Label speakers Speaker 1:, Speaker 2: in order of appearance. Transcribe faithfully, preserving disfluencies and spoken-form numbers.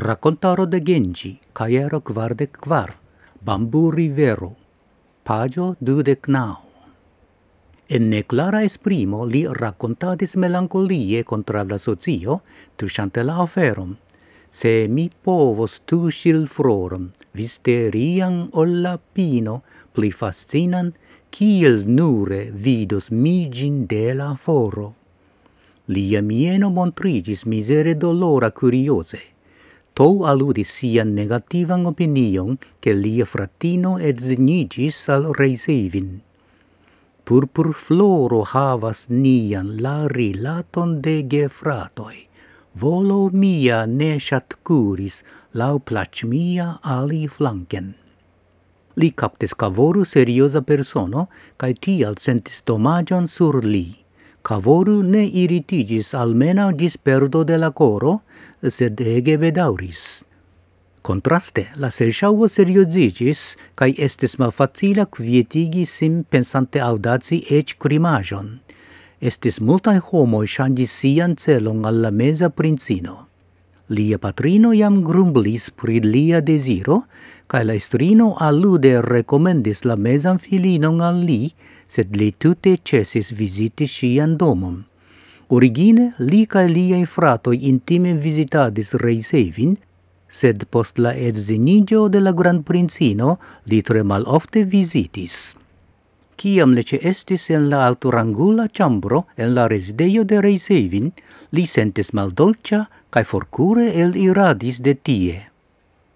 Speaker 1: Raccontaro de Genji, Caero kvardek kvar, Bambu Rivero, pagio dudek nau. En neclara esprimo li raccontadis melancolie contra la socio, tuŝante la aferon. Se mi povos tuŝil froron, visterian ol la pino, pli fascinan, kiel nure vidos mi ĝin de la foro. Lia mieno montrigis misere dolora curiose. To aludis sian negativan opinion che lia fratino edziniĝis al Reisevin. Purpur floro havas nian la rilaton de gefratoj. Volo mia ne ŝatkuris laŭ plaĉ mia ali flanken. Li kaptis Kavoru serioza persono kaj tial sentis domaĝon sur li. Kavoru ne iritiĝis almenaŭ ĝis perdo de la koro, sed ege bedaŭris. Kontraste, la serŝaŭo serioziĝis kaj estis malfacila kvietigi sin pensante aŭdaci eĉ krimaĵon. Estis multaj homoj ŝanĝis sian celon al la meza princino. Lia patrino jam grumblis pri lia deziro, kaj la estrino alude rekomendis la mezan filinon al li, sed li tute ĉesis viziti ŝian domon. Origine li kaj liaj fratoj intime vizitadis Reisevin, sed post la edziniĝo de la grandprincino li tre malofte vizitis. Kiam li ĉeestis en la altrangula ĉambro en la rezidejo de Reisevin, li sentis maldolĉa kaj forkure eliradis de tie.